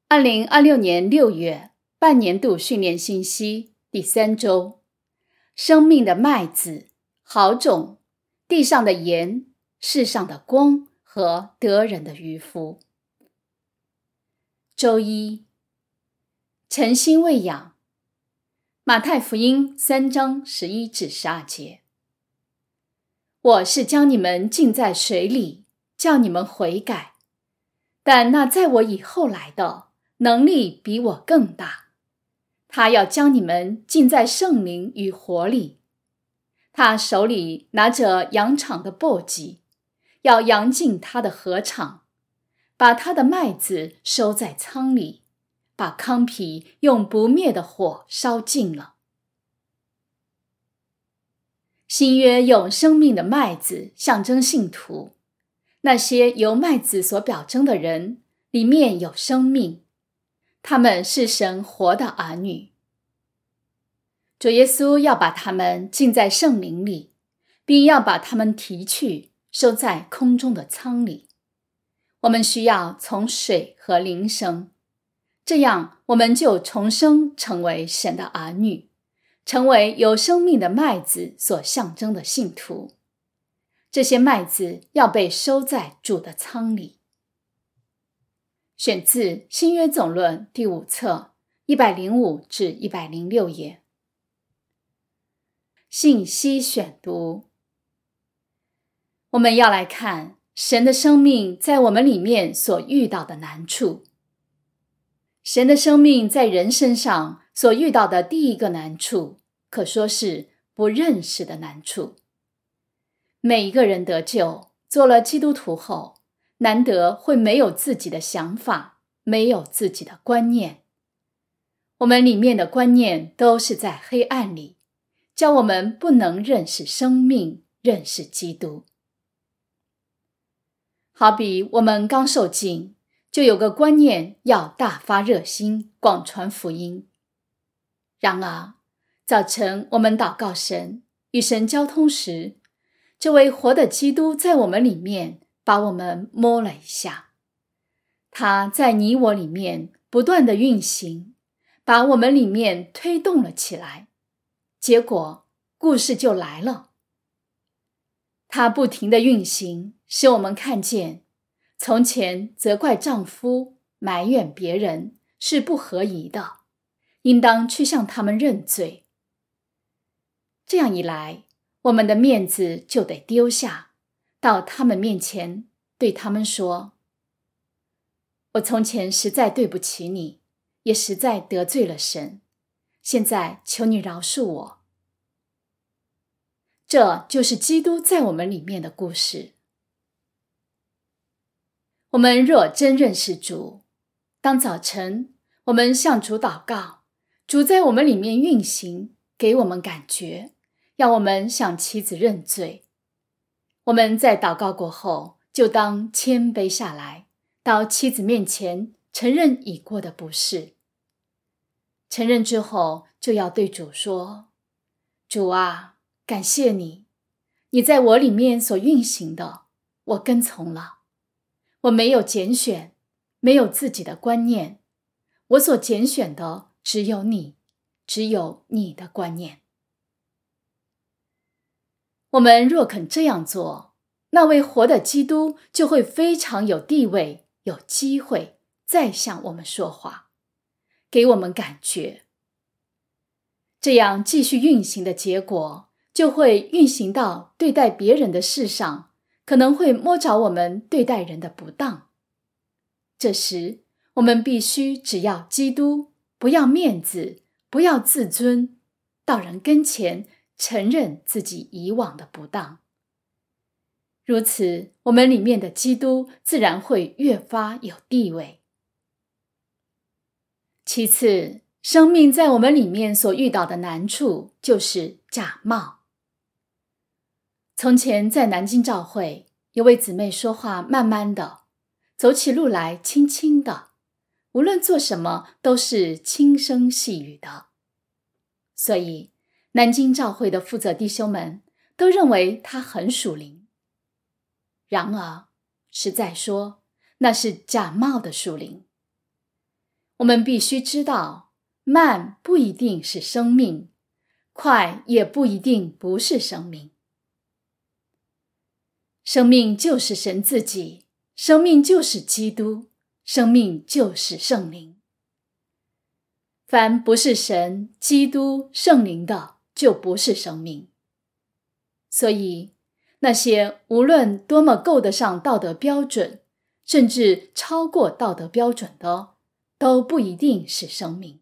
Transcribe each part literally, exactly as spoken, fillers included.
二零二六年六月，半年度训练信息第三周，生命的麦子，好种，地上的盐，世上的光和得人的渔夫。周一，诚心喂养。马太福音三章十一至十二节。我是将你们浸在水里，叫你们悔改，但那在我以后来的，能力比我更大。他要将你们浸在圣灵与火里。他手里拿着扬场的簸箕，要扬进他的禾场，把他的麦子收在仓里，把糠皮用不灭的火烧尽了。新约用生命的麦子象征信徒，那些由麦子所表征的人，里面有生命，他们是神活的儿女。主耶稣要把他们浸在圣灵里，并要把他们提去，收在空中的仓里。我们需要从水和灵生，这样我们就重生成为神的儿女，成为有生命的麦子所象征的信徒。这些麦子要被收在主的仓里。选自新约总论第五册一百零五至一百零六页。信息选读，我们要来看神的生命在我们里面所遇到的难处。神的生命在人身上所遇到的第一个难处，可说是不认识的难处。每一个人得救，做了基督徒后，难得会没有自己的想法，没有自己的观念。我们里面的观念都是在黑暗里，叫我们不能认识生命，认识基督。好比我们刚受浸，就有个观念要大发热心，广传福音。然而，早晨我们祷告神，与神交通时，这位活的基督在我们里面把我们摸了一下，他在你我里面不断的运行，把我们里面推动了起来。结果故事就来了，他不停的运行，使我们看见从前责怪丈夫，埋怨别人是不合宜的，应当去向他们认罪。这样一来，我们的面子就得丢下，到他们面前对他们说，我从前实在对不起你，也实在得罪了神，现在求你饶恕我。这就是基督在我们里面的故事。我们若真认识主，当早晨我们向主祷告，主在我们里面运行，给我们感觉，要我们向妻子认罪。我们在祷告过后，就当谦卑下来，到妻子面前承认已过的不是。承认之后，就要对主说，主啊，感谢你，你在我里面所运行的，我跟从了。我没有拣选，没有自己的观念，我所拣选的只有你，只有你的观念。我们若肯这样做，那位活的基督就会非常有地位，有机会再向我们说话，给我们感觉。这样继续运行的结果，就会运行到对待别人的事上，可能会摸着我们对待人的不当。这时，我们必须只要基督，不要面子，不要自尊，到人跟前承认自己以往的不当。如此，我们里面的基督自然会越发有地位。其次，生命在我们里面所遇到的难处就是假冒。从前在南京教会，有位姊妹说话慢慢的，走起路来轻轻的，无论做什么都是轻声细语的。所以南京教会的负责弟兄们都认为她很属灵。然而实在说，那是假冒的属灵。 我们必须知道，慢不一定是生命，快也不一定不是生命。生命就是神自己，生命就是基督，生命就是圣灵。凡不是神、基督、圣灵的，就不是生命。所以，那些无论多么够得上道德标准，甚至超过道德标准的，都不一定是生命。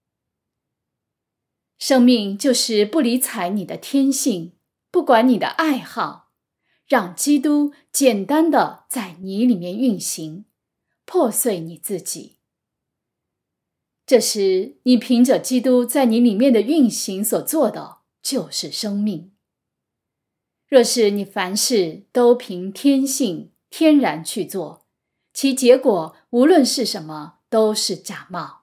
生命就是不理睬你的天性，不管你的爱好，让基督简单的在你里面运行，破碎你自己。这时，你凭着基督在你里面的运行所做的，就是生命。若是你凡事都凭天性天然去做，其结果无论是什么，都是假冒。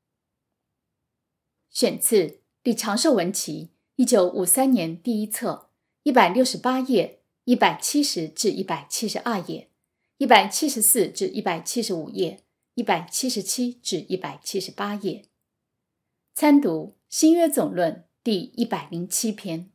选自李长寿文集一九五三年第一册，一百六十八页，一百七十至一百七十二页，一百七十四至一百七十五页，一百七十七至一百七十八页。参读新约总论第一百零七篇。